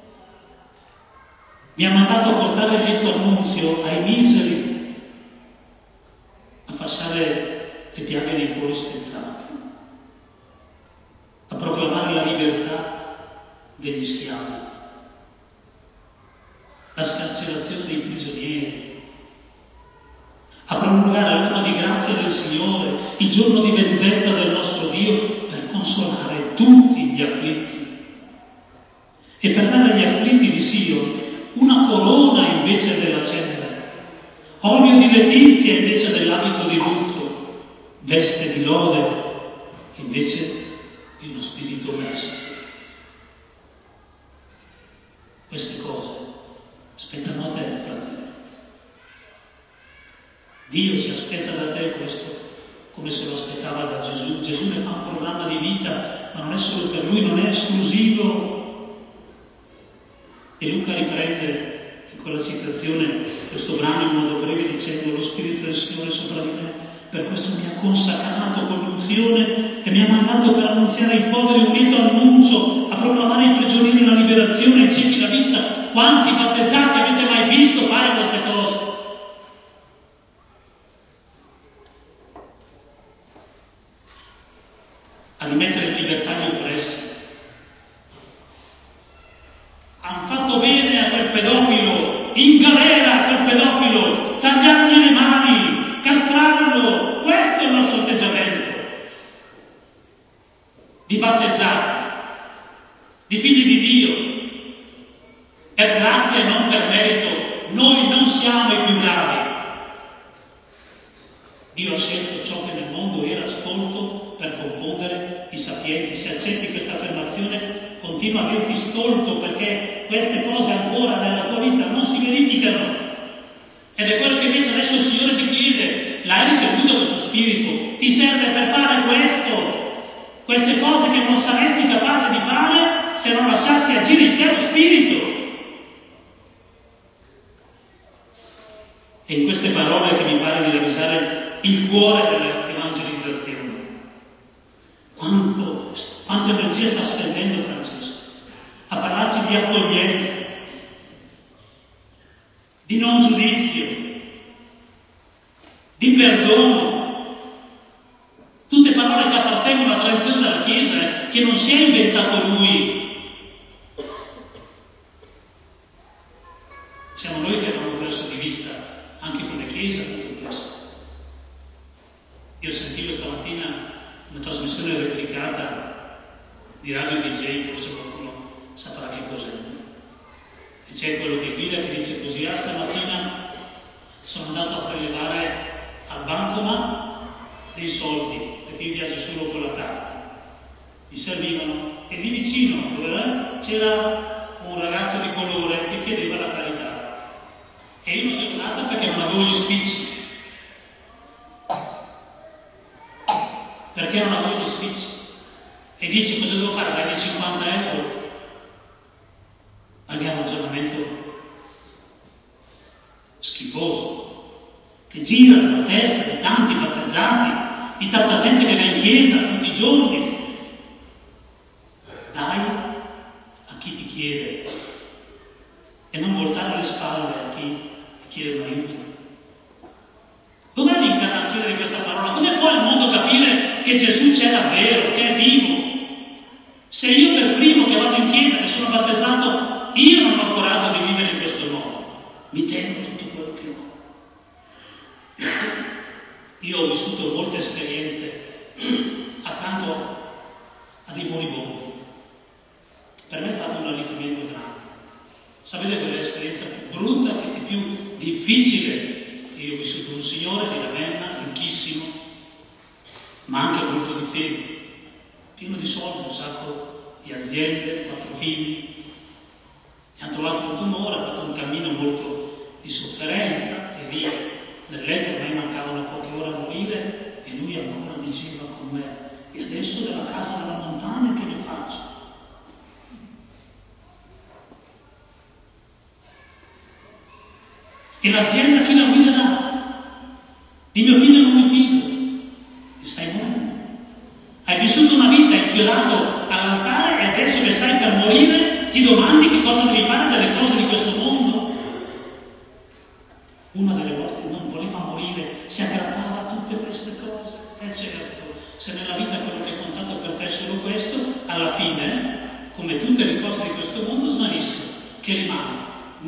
mi ha mandato a portare il lieto annunzio ai miseri, a fasciare le piaghe dei cuori spezzati, a proclamare la libertà degli schiavi, la scarcerazione dei prigionieri, a promulgare l'anno di grazia del Signore, il giorno di vendetta del nostro Dio, per consolare tutti gli afflitti e per dare agli afflitti di Sion una corona invece della cenere, olio di letizia invece dell'abito di lutto, veste di lode invece di uno spirito mesto. Queste cose aspettano a te, fratello. Dio si aspetta da te questo, come se lo aspettava da Gesù. Gesù ne fa un programma di vita, ma non è solo per lui, non è esclusivo. E Luca riprende in quella citazione questo brano in modo breve dicendo: lo Spirito del Signore è sopra di me, per questo mi ha consacrato con l'unzione e mi ha mandato per annunziare ai poveri un lieto annuncio, a proclamare ai prigionieri la liberazione, ai ciechi la vista. Quanti battezzati avete mai visto fare queste cose? A rimettere in libertà gli oppressi. Hanno fatto bene a quel pedofilo, in galera a quel pedofilo, tagliargli le mani, castrarlo. Questo è il nostro atteggiamento di battezzati, di figli di Dio. Per grazia e non per merito, noi non siamo i più bravi. Dio ha scelto ciò che nel mondo era stolto per confondere i sapienti. Se accetti questa affermazione, continua a dirti stolto, perché queste cose ancora nella tua vita non si verificano. Ed è quello che invece adesso il Signore ti chiede. L'hai ricevuto questo Spirito? Ti serve per fare questo? Queste cose che non saresti capace di fare se non lasciassi agire in te lo Spirito. E in queste parole che mi pare di ravvisare il cuore dell'evangelizzazione. Quanto energia sta spendendo Francesco a parlarci di accoglienza, di non giudizio, di perdono. Tutte parole che appartengono alla tradizione della Chiesa, che non si è inventato lui. Siamo noi che abbiamo perso di vista, anche come Chiesa, tutto questo. Io sentivo stamattina una trasmissione replicata di Radio DJ, forse qualcuno saprà che cos'è. E c'è quello che guida che dice così: stamattina sono andato a prelevare al bancomat dei soldi, perché io viaggio solo con la carta. Mi servivano e lì vicino dove c'era un ragazzo di colore che chiedeva la carità. E io non gliel'ho data perché non avevo gli spicci. Perché non avevo gli spicci? E dice: cosa devo fare? Dai di 50 euro? Magari è un ragionamento schifoso, che gira nella testa di tanti battezzati, di tanta gente che va in chiesa tutti i giorni. Dai a chi ti chiede e non voltare le spalle a chi ti chiede un aiuto. Dov'è l'incarnazione di questa parola? Come può il mondo capire che Gesù c'è davvero, che è vivo? Se io per primo che vado in chiesa, che sono battezzato, io non ho il coraggio di vivere in questo modo, mi tengo tutto quello che ho. Io ho vissuto molte esperienze accanto a dei moribondi. Per me è stato un arricchimento grande. Sapete qual è l'esperienza più brutta e più difficile che io ho vissuto? Un signore di Ravenna, ricchissimo, ma anche molto di fede, pieno di soldi, un sacco di aziende, 4 figli. E ha trovato un tumore, ha fatto un cammino molto di sofferenza, e lì nel letto ormai mancavano poche ore a morire, e lui ancora diceva con me: e adesso della casa della montagna che ne faccio? E l'azienda chi la guiderà? Di mio figlio non mi fido. E stai morendo. Hai vissuto una vita inchiodato all'altare e adesso che stai per morire ti domandi che cosa devi fare delle cose di questo mondo? Una delle volte non voleva morire, si aggrappava a tutte queste cose. E certo, se nella vita quello che è contato per te è solo questo, alla fine, come tutte le cose di questo mondo, svaniscono. Che rimane?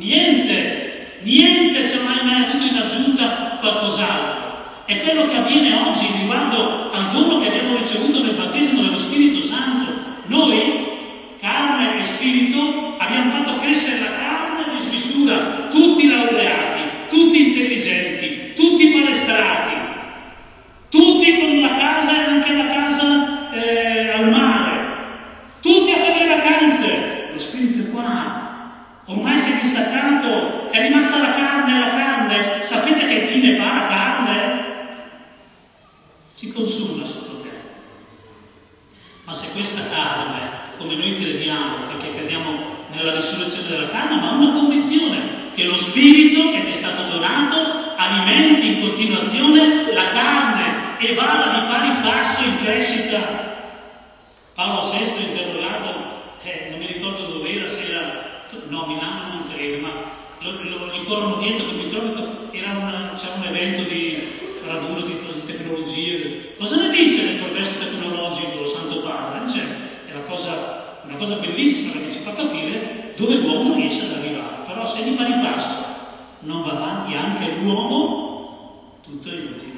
Niente se non hai mai avuto in aggiunta qualcos'altro. È quello che avviene oggi riguardo al dono che abbiamo ricevuto nel battesimo dello Spirito Santo. Noi, carne e spirito, abbiamo fatto crescere la carne a dismisura, tutti laureati, tutti intelligenti, tutti palestrati, tutti con la casa e anche la casa al mare, tutti a fare le vacanze. Lo spirito è qua. Ormai si è distaccato, è rimasta la carne. Sapete che fine fa la carne? Si consuma sottoterra. Ma se questa carne, come noi crediamo, perché crediamo nella risurrezione della carne, ma a una condizione, che lo spirito che ti è stato donato alimenti in continuazione la carne e vada di pari passo in crescita. Paolo VI interrogato, non mi ricordo dove era, se era, no, Milano non credo, ma gli corrono dietro col microfono, c'era un evento di raduno di tecnologie. Cosa ne dice del progresso tecnologico, Santo Padre? Dice, è una cosa bellissima perché ci fa capire dove l'uomo riesce ad arrivare, però se di pari passo non va avanti anche l'uomo, tutto è inutile.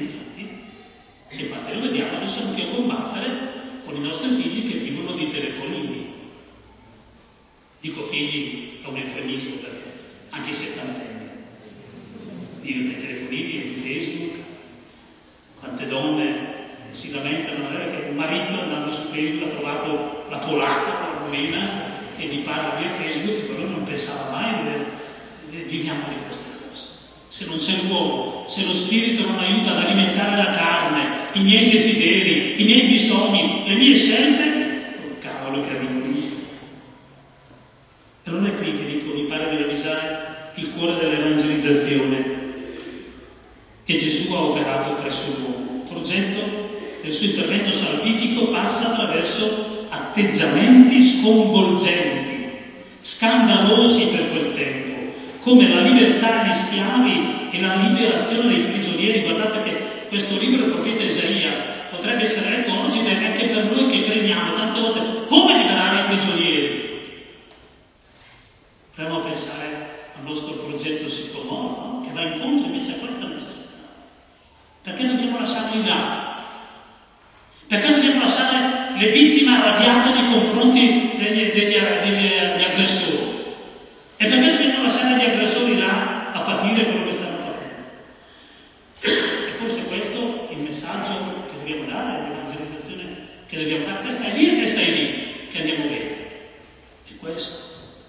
E infatti lo vediamo adesso anche a combattere con i nostri figli che vivono di telefonini. Dico figli, è un eufemismo perché anche i settantenni vivono dei telefonini e di Facebook. Quante donne si lamentano che il marito andando su Facebook ha trovato la polacca o la rumena e gli parla via Facebook, e quello non pensava mai di vedere. Viviamo di queste cose. Se non c'è l'uomo, se lo spirito non aiuta ad alimentare la carne, i miei desideri, i miei bisogni, le mie scelte, oh cavolo che arrivo lì. E allora è qui che dico, mi pare di ravvisare il cuore dell'evangelizzazione che Gesù ha operato presso l'uomo. Il progetto del suo intervento salvifico passa attraverso atteggiamenti sconvolgenti, scandalosi per quel tempo, come la libertà agli schiavi e la liberazione dei prigionieri. Guardate che questo libro del profeta Isaia potrebbe essere letto oggi anche per noi che crediamo tante volte. Come liberare i prigionieri? Proviamo a pensare al nostro progetto Sycomore, no? Che va incontro invece a questa necessità. Perché dobbiamo lasciarli là? Perché dobbiamo lasciare le vittime arrabbiate nei confronti degli aggressori? E perché dobbiamo lasciare gli aggressori là a patire quello che stanno patendo? E forse questo è il messaggio che dobbiamo dare, l'evangelizzazione che dobbiamo fare. Te stai lì e te stai lì, che andiamo bene. E questo.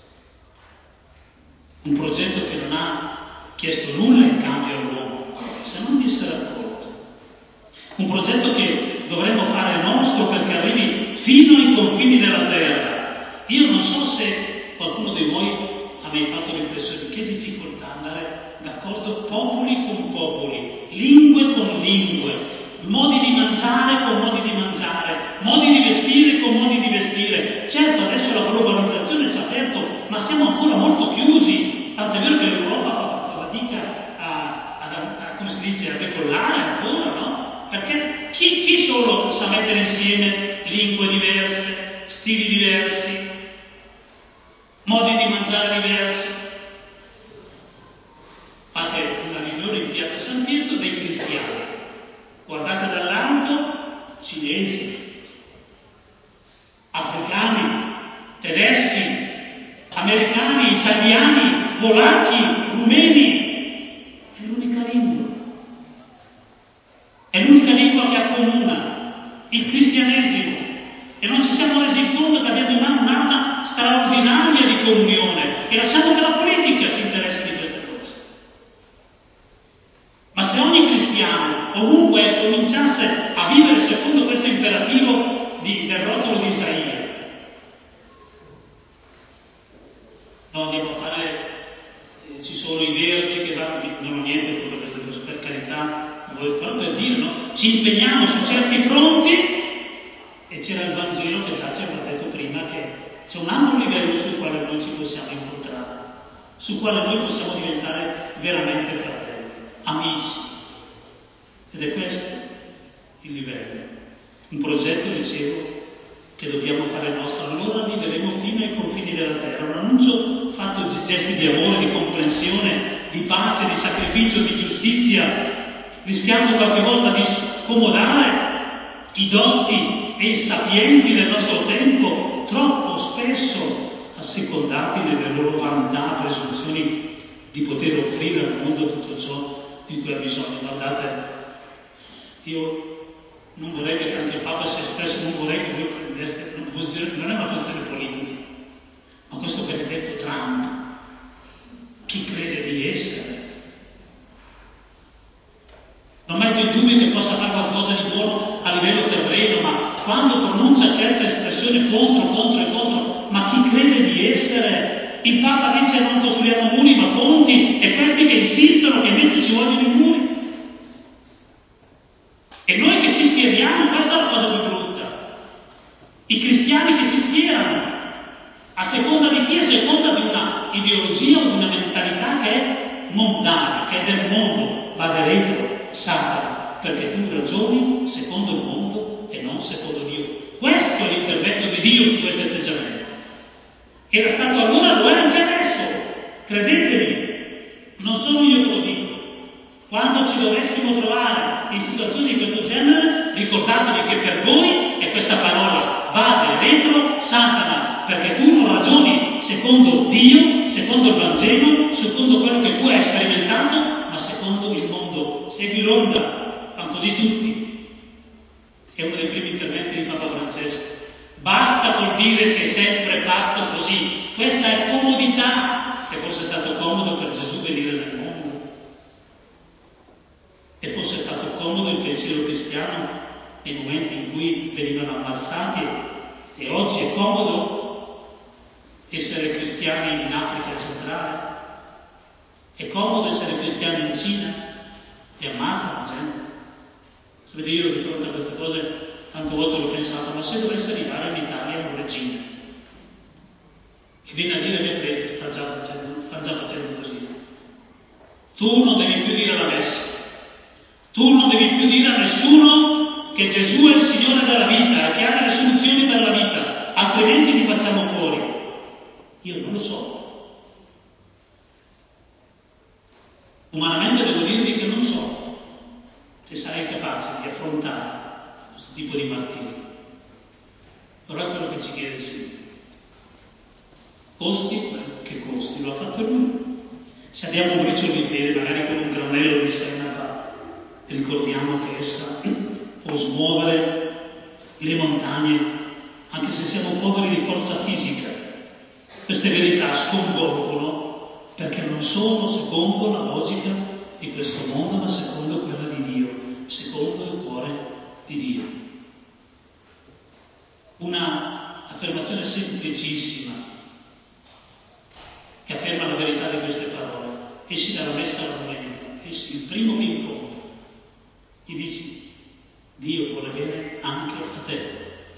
Un progetto che non ha chiesto nulla in cambio all'uomo, se non di essere accolto. Un progetto che dovremmo fare nostro perché arrivi fino ai confini della terra. Io non so se qualcuno di voi ha mai fatto riflessioni, che difficoltà andare d'accordo popoli con popoli, lingue con lingue, modi di mangiare con modi di mangiare, modi di vestire con modi di vestire. Certo, adesso la globalizzazione ci ha aperto, ma siamo ancora molto chiusi, tant'è vero che l'Europa fa fatica come si dice, a decollare ancora, no? Perché chi solo sa mettere insieme lingue diverse, stili diversi, modi di mangiare diversi? Fate una riunione in Piazza San Pietro dei cristiani, guardate dall'alto, cinesi, africani, tedeschi, americani, italiani, polacchi, rumeni. È l'unica lingua. È l'unica lingua che accomuna il cristianesimo. E non ci siamo resi conto che abbiamo in mano un'arma straordinaria di comunione e lasciamo che la politica si interessi di queste cose. Ma se ogni cristiano ovunque cominciasse a vivere secondo questo imperativo del rotolo di Isaia, no, andiamo a fare, ci sono sono i verdi che non ho niente contro queste cose, per carità, però per dire, no? Ci impegniamo su certi fronti e c'era il Vangelo che già ci aveva detto prima che c'è un altro livello sul quale noi ci possiamo incontrare, sul quale noi possiamo diventare veramente fratelli, amici. Ed è questo il livello. Un progetto, dicevo, che dobbiamo fare nostro. Allora arriveremo fino ai confini della terra. Un annuncio fatto di gesti di amore, di comprensione, di pace, di sacrificio, di giustizia, rischiando qualche volta di scomodare i dotti e i sapienti del nostro tempo, troppo spesso assecondati nelle loro vanità, presunzioni di poter offrire al mondo tutto ciò di cui ha bisogno. Guardate, io non vorrei che anche il Papa si è espresso, non vorrei che voi prendeste una posizione, non è una posizione politica, ma questo benedetto Trump, chi crede di essere? Non metto in dubbio che possa fare qualcosa di buono a livello terreno, ma quando pronuncia certe espressioni contro, ma chi crede di essere? Il Papa dice non costruiamo muri ma ponti, e questi che insistono che invece ci vogliono i muri. E noi che ci schieriamo, questa è la cosa più brutta. I cristiani che si schierano, a seconda di chi? A seconda di una ideologia o di una mentalità che è mondana, che è del mondo, va dentro Satana, perché tu ragioni secondo il mondo e non secondo Dio. Questo è l'intervento di Dio su questi atteggiamenti. Era stato allora, lo è anche adesso. Credetemi, non sono io che lo dico. Quando ci dovessimo trovare in situazioni di questo genere, ricordatevi che per voi è questa parola: vade retro Satana, perché tu non ragioni secondo Dio, secondo il Vangelo, secondo quello che tu hai sperimentato, ma secondo il mondo. Segui l'onda, fanno così tutti. È uno dei primi interventi di Papa Francesco. Basta col dire si è sempre fatto così. Questa è comodità, e forse è stato comodo per Gesù venire nel mondo. E fosse stato comodo il pensiero cristiano nei momenti in cui venivano ammazzati, e oggi è comodo essere cristiani in Africa centrale, è comodo essere cristiani in Cina e ammazzano gente. Sapete, io di fronte a queste cose tante volte l'ho pensato, ma se dovesse arrivare in Italia un regime che viene a dire che preti stanno già facendo così, tu non devi più dire la messa, tu non devi più dire a nessuno che Gesù è il Signore della vita e che ha delle soluzioni per la vita, altrimenti ti facciamo fuori. Io non lo so. Umanamente devo dirvi che non so se sarei capace di affrontare questo tipo di martirio. Però è quello che ci chiede il Signore. Costi quel che costi, lo ha fatto Lui. Se abbiamo un briciolo di fede, magari con un granello di senape, ricordiamo che essa può smuovere le montagne, anche se siamo poveri di forza fisica. Queste verità sconvolgono perché non sono secondo la logica di questo mondo, ma secondo quella di Dio, secondo il cuore di Dio. Una affermazione semplicissima che afferma la verità di queste parole. Esci dalla messa alla domenica, esci il primo che incontri, gli dici: Dio vuole bene anche a te.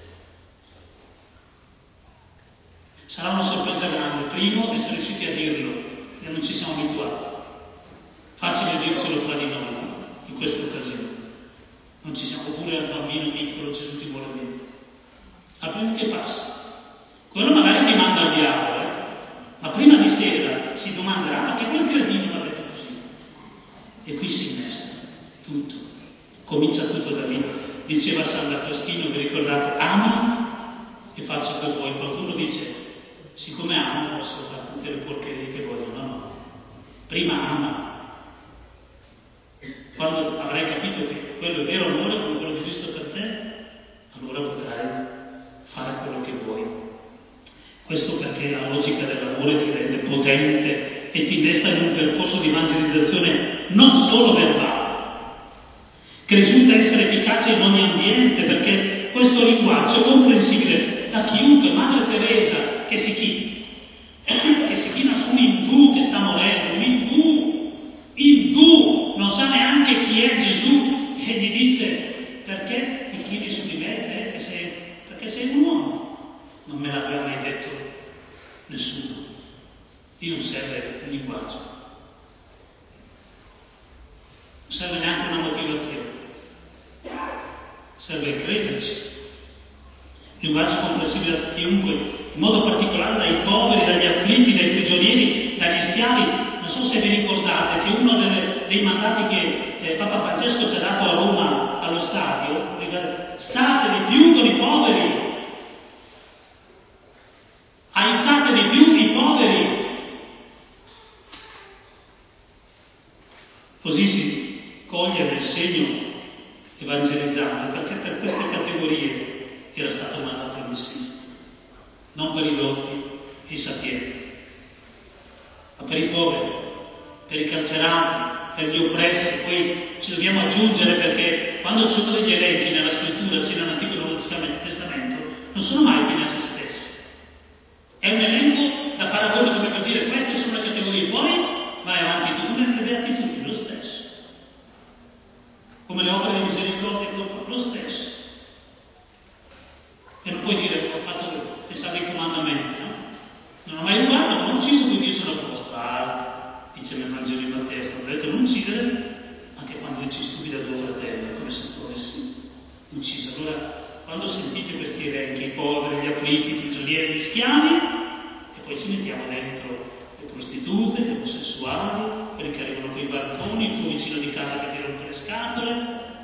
Sarà una sorpresa grande, primo, essere riusciti a dirlo, e non ci siamo abituati. Facile dircelo tra di noi, no? In queste occasioni. Non ci siamo, oppure al bambino piccolo Gesù ti vuole bene. Al primo che passa. Quello magari ti manda al diavolo, ma prima di sera si domanderà perché quel cretino mi ha detto così. E qui si innesta tutto. Comincia tutto da lì. Diceva San D'Agostino, vi ricordate, ama e faccia che vuoi. Qualcuno dice, siccome amo posso fare tutte le porcherie che voglio. No. Prima ama. Quando avrai capito che quello è vero amore, come quello di Cristo per te, allora potrai fare quello che vuoi. Questo perché la logica dell'amore ti rende potente e ti innesta in un percorso di evangelizzazione non solo verbale, che risulta essere efficace in ogni ambiente, perché questo linguaggio è comprensibile da chiunque. Madre Teresa, che si china su un indù che sta morendo, un indù sa neanche chi è Gesù e gli dice: perché ti chini su di me, te, perché sei un uomo? Non me l'aveva mai detto nessuno. Lì non serve un linguaggio, non serve neanche una motivazione, serve crederci. Linguaggio comprensibile a chiunque, in modo particolare dai poveri, dagli afflitti, dai prigionieri, dagli schiavi. Non so se vi ricordate che uno dei mandati che Papa Francesco ci ha dato a Roma allo stadio: state di più con i poveri, aiutate di più i poveri. Così si coglie nel segno evangelizzante, perché per queste categorie era stato mandato il Messia, non per i dotti e i sapienti, ma per i poveri, per i carcerati, per gli oppressi. Poi ci dobbiamo aggiungere, perché quando ci sono degli elenchi nella scrittura, sia nell'Antico che nel Nuovo Testamento, non sono mai fine a se stessi. È un elenco da paragone, come per dire: queste sono le categorie, poi vai avanti tu, come le beatitudini, lo stesso. Come le opere di misericordia, lo stesso. E non puoi dire: pensavo ai comandamenti, no? Non ho mai rubato, non ho ucciso, quindi io sono a posto. Dice nel Vangelo di Matteo: ho detto non uccidere, anche quando dici stupida tua fratello, è come se tu avessi ucciso. Allora, quando sentite questi elenchi, i poveri, gli afflitti, i prigionieri, gli schiavi, e poi ci mettiamo dentro le prostitute, gli omosessuali, quelli che arrivano con i barconi, il tuo vicino di casa che ti rompe le scatole,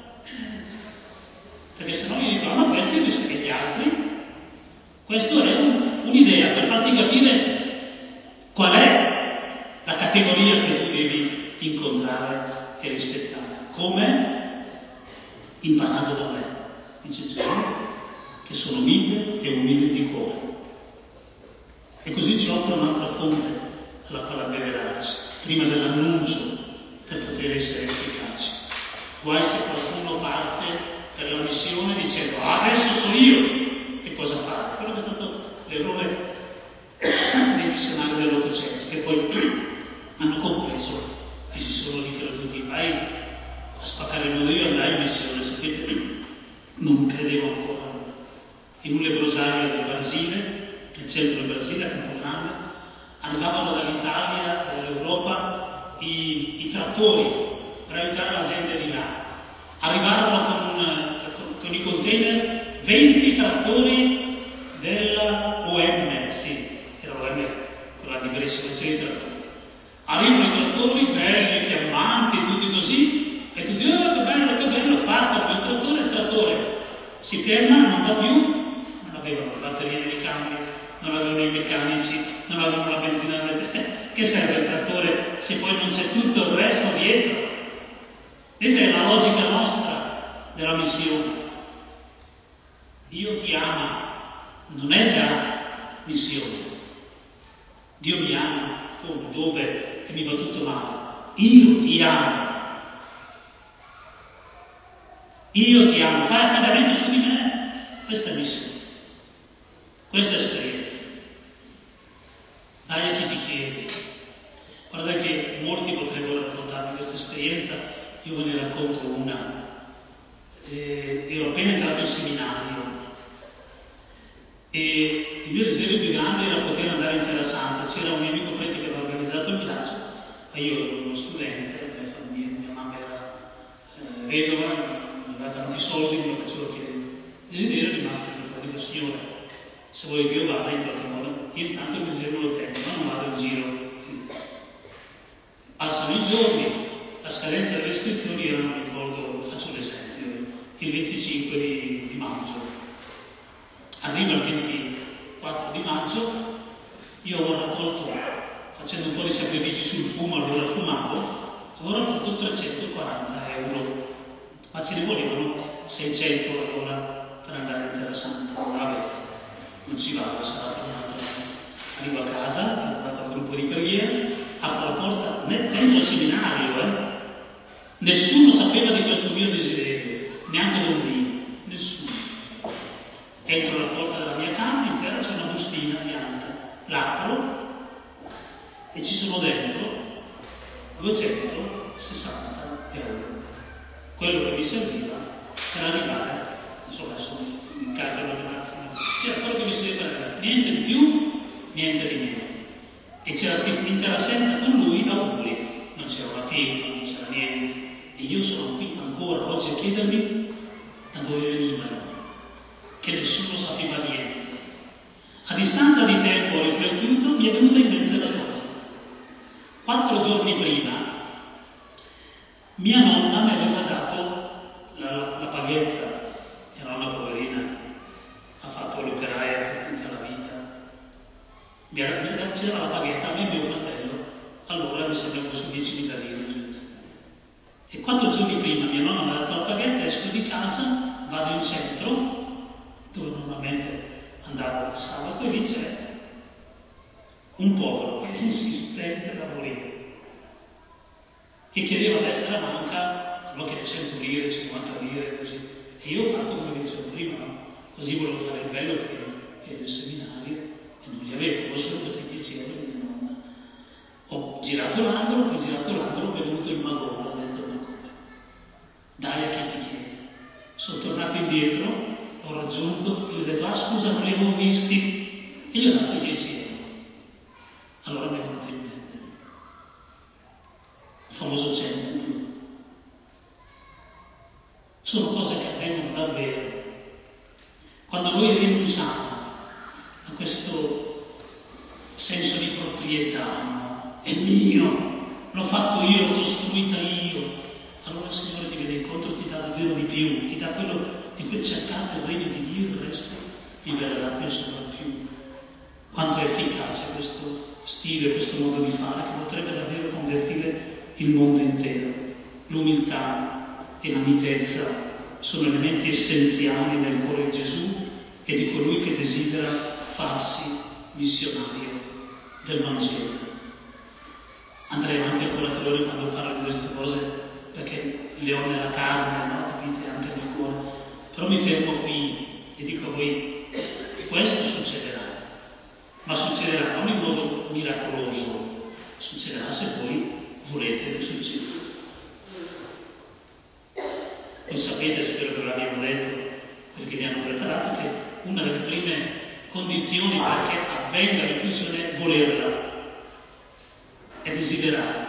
perché sennò io dico: ma questi e gli altri? Questo è un'idea per farti capire qual è la categoria che tu devi incontrare e rispettare. Come? Imparando da me, dice Gesù, che sono mite e umile di cuore. E così ci offre un'altra fonte alla quale abbeverarci, prima dell'annuncio, per poter essere efficaci. Guai se qualcuno parte per la missione dicendo: adesso so io che cosa fare. Quello che è stato l'errore dei missionari dell'Ottocento, che poi hanno compreso e si sono ricreduti. Vai a spaccare il mondo. Io andai in missione, sapete, non credevo ancora, in un lebbrosario del Brasile, nel centro del Brasile, a Campogrande. Arrivavano dall'Italia e dall'Europa i trattori per aiutare la gente di là. Arrivarono con i container 20 trattori della OM, sì, era l'OM, quella di Brescia, faceva i trattori. Arrivano i trattori, belli, fiammanti, tutti così, e tutti: oh, che bello, partono il trattore si ferma, non va più. Non avevano le batterie di ricambio, non avevano i meccanici, non avevano la benzina. Che serve il trattore se poi non c'è tutto il resto dietro? Vedete, è la logica nostra della missione. Dio ti ama, non è già missione. Dio mi ama, come, dove, che mi va tutto male. Io ti amo. Io ti amo, fai affidamento su di me. Questa è missione, questa è esperienza. Dai a chi ti chiede. Guarda che molti potrebbero raccontarmi questa esperienza, io ve ne racconto una. Ero appena entrato in seminario e il mio desiderio più grande era poter andare in Terra Santa. C'era un mio amico prete che aveva organizzato il viaggio, ma io ero uno studente, mia mamma era vedova, non aveva tanti soldi, me lo facevo chiedere. Il desiderio è rimasto lì. Poi dico: Signore, se vuoi che io vada in qualche modo, io intanto il desiderio me lo tengo, ma non vado in giro. Passano i giorni, la scadenza delle iscrizioni era, non mi ricordo, faccio l'esempio, il 25 di maggio. Arriva il 24 di maggio, io ho raccolto, facendo un po' di sacrifici sul fumo, allora fumavo, ho raccolto 340 euro, ma ce ne volevano 600 allora per andare in Terra Santa. Vabbè, non ci vado, sarà per un altro anno. Arrivo a casa, ero andato al gruppo di preghiera, apro la porta, dentro il seminario, nessuno sapeva di questo mio desiderio, neanche Don Dino, nessuno. Entro la porta della mia camera, in terra c'è una bustina bianca, l'apro e ci sono dentro 200 60 euro, quello che mi serviva per arrivare, insomma mi calcolo che c'era quello che mi serviva per arrivare, niente di più, niente di meno. E c'era scritto intera senza con lui, auguri, non c'era una firma, non c'era niente. E io sono qui ancora oggi a chiedermi da dove venivano, che nessuno sapeva niente. A distanza di tempo ho riflettuto, mi è venuta in mente una cosa. 4 giorni prima mia nonna mi aveva dato la paghetta. Mia nonna poverina ha fatto l'operaia per tutta la vita. Ci dava la paghetta a me e mio fratello, allora mi sembra che fosse 10.000 lire giusto. E 4 giorni prima mia nonna mi ha dato la paghetta, esco di casa, vado in centro, dove normalmente andavo il sabato, e lì c'è un povero che è insistente a morire, che chiedeva a destra manca, no, che 100 lire, 50 lire, così. E io ho fatto come dicevo prima, no? Così volevo fare il bello perché ero in seminario e non li avevo solo questi 10 euro di mia nonna. Ho girato l'angolo, poi girato l'angolo, mi è venuto il magone, ho detto ma come? Dai a chi ti chiede. Sono tornato indietro, l'ho raggiunto e gli ho detto scusa, non li avevo visti, e gli ho dato 10 euro. Allora mi è venuto in mente il famoso cenculo. Sono cose che avvengono davvero. Quando noi rinunciamo a questo senso di proprietà, no? È mio, l'ho fatto io, l'ho costruita io. Allora il Signore ti viene incontro, ti dà davvero di più, ti dà quello di cui cercate il regno di Dio, il resto vi verrà dato in sovrappiù. Quanto è efficace questo stile, questo modo di fare che potrebbe davvero convertire il mondo intero. L'umiltà e la mitezza sono elementi essenziali nel cuore di Gesù e di colui che desidera farsi missionario del Vangelo. Andrei avanti ancora 3 ore quando parlo di queste cose, perché le ho nella carne, no? Capite, anche nel cuore. Però mi fermo qui e dico a voi, questo succederà, ma succederà non in modo miracoloso, succederà se voi volete che succeda. Voi sapete, spero che ve l'abbiamo detto, perché vi hanno preparato, che una delle prime condizioni perché avvenga l'infusione è volerla, è desiderarla.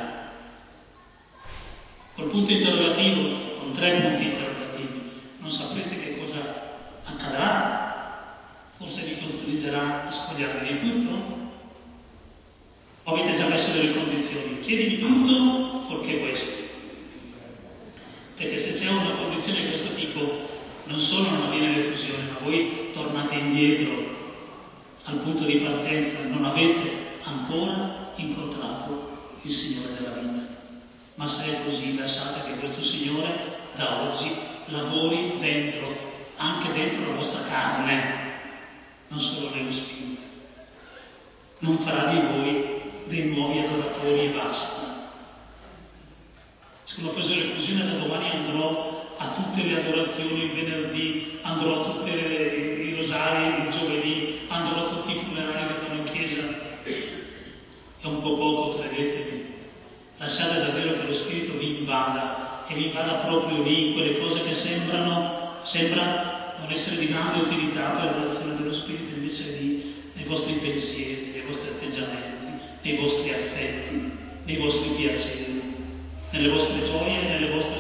Col punto interrogativo, con 3 punti interrogativi, non saprete che cosa accadrà? Forse vi costringerà a spogliarvi di tutto? O avete già messo delle condizioni? Chiedimi tutto, fuorché questo. Perché se c'è una condizione di questo tipo, non solo non avviene l'effusione, ma voi tornate indietro al punto di partenza, non avete ancora incontrato il Signore della vita. Ma se è così, lasciate che questo Signore da oggi lavori dentro, anche dentro la vostra carne, non solo nello spirito. Non farà di voi dei nuovi adoratori e basta. Siccome ho preso l'effusione, da domani andrò a tutte le adorazioni il venerdì, andrò a tutti i rosari il giovedì, andrò a tutti i funerali che fanno in chiesa. È un po' poco, credetemi. Lasciate davvero che lo Spirito vi invada, e vi invada proprio lì, in quelle cose che sembra non essere di grande utilità per l'azione dello Spirito, invece è lì, nei vostri pensieri, nei vostri atteggiamenti, nei vostri affetti, nei vostri piaceri, nelle vostre gioie e nelle vostre